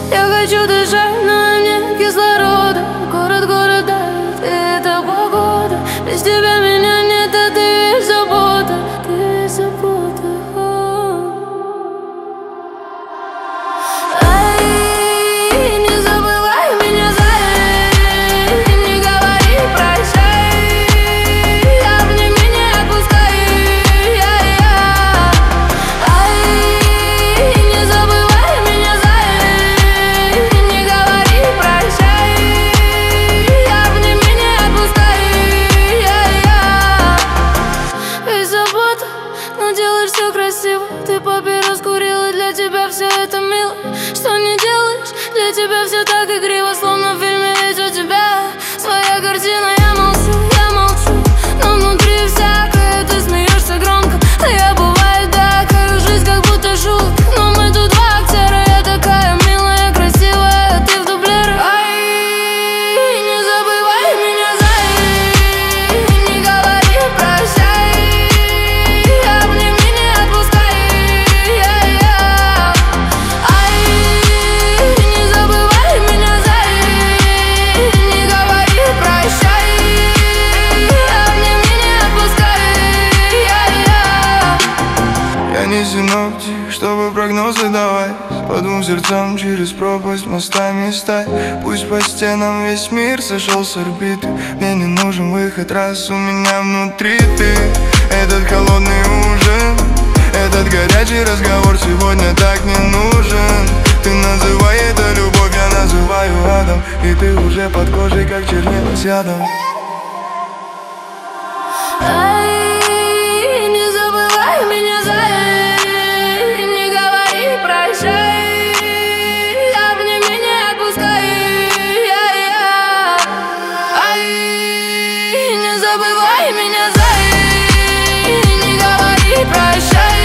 Я хочу дышать, но нет кислорода. Город давит, и это погода. Без тебя меня нет, а ты весь забота. Ты весь забота. Ай, не забывай меня, зай. Не говори прощай. Обними, не отпускай. Ай, не забывай меня, зай. Не говори прощай. Обними, не отпускай. Весь забота, но делаешь все красиво. Ты папирос курила, для тебя все это мило. Что не делаешь, для тебя все так игриво. Словно в фильме, ведь у тебя своя картина. Я молчу, но внутри всякое. Ты смеешься громко, а я бывает такая. Жизнь как будто шутка, но мы тут два актера. Я такая милая, красивая, ты в дублере. Ай, не забывай меня, зай. Не говори прощай. Обними, не отпускай. Ай, не забывай меня, зай. Не говори прощай. Обними, не отпускай. Я не синоптик, чтобы прогнозы давать. По двум сердцам через пропасть мостами стать. Пусть по стенам весь мир сошел с орбиты. Мне не нужен выход, раз у меня внутри ты. Этот холодный ужин, этот горячий разговор сегодня так не нужен. Ты называй это любовь, я называю адом. И ты уже под кожей, как чернила с ядом. Ай, не забывай меня, зай. Не говори прощай. Обними, не отпускай. Ай, не забывай меня, зай. Не говори прощай.